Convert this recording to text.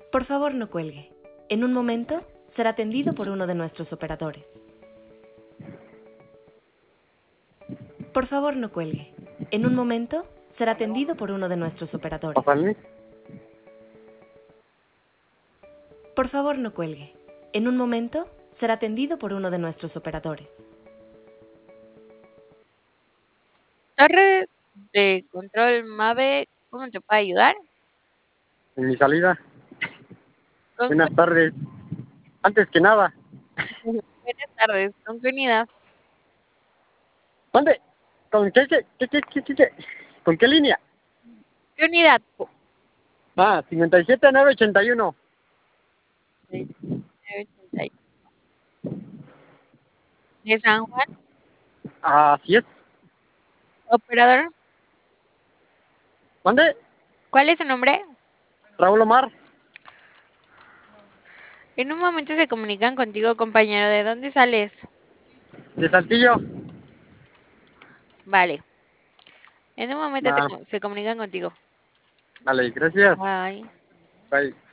Por favor, no cuelgue. En un momento será atendido por uno de nuestros operadores. Por favor, no cuelgue. En un momento será atendido por uno de nuestros operadores. Pásale. Por favor, no cuelgue. En un momento será atendido por uno de nuestros operadores. Torre de control MAVE, ¿cómo te puedo ayudar? En mi salida. Con Buenas tardes. Antes que nada, Buenas tardes, ¿con qué unidad? ¿dónde? ¿Con qué? ¿Con qué línea? ¿Qué unidad? 57981. 980. ¿De San Juan? Así es. Operador, ¿Dónde? ¿cuál es su nombre? Raúl Omar. En un momento se comunican contigo, compañero. ¿De dónde sales? De Saltillo. Vale. En un momento Vale, se comunican contigo. vale, gracias. Bye. Bye.